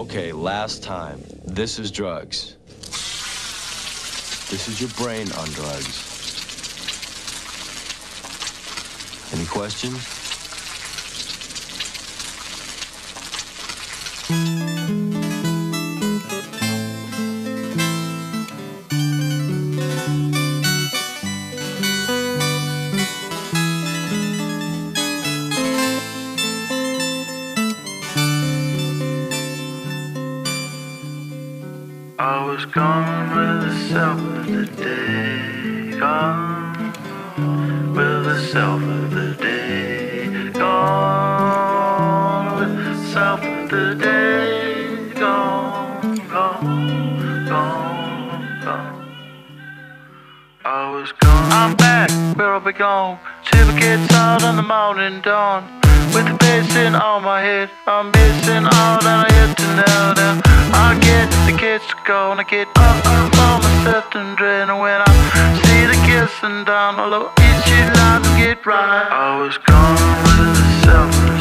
Okay, last time. This is drugs. This is your brain on drugs. Any questions? I was gone with the self of the day, gone with the self of the day, gone with the self of the day, gone, gone, gone, gone. I was gone. I'm back where I belong. Silver gets out in the morning dawn. With the bass in on my head, I'm missing all that I had to know now. I get the kids to go and I get up on myself and dread. And when I see the kissing down, although each night to get right, I was gone with the self.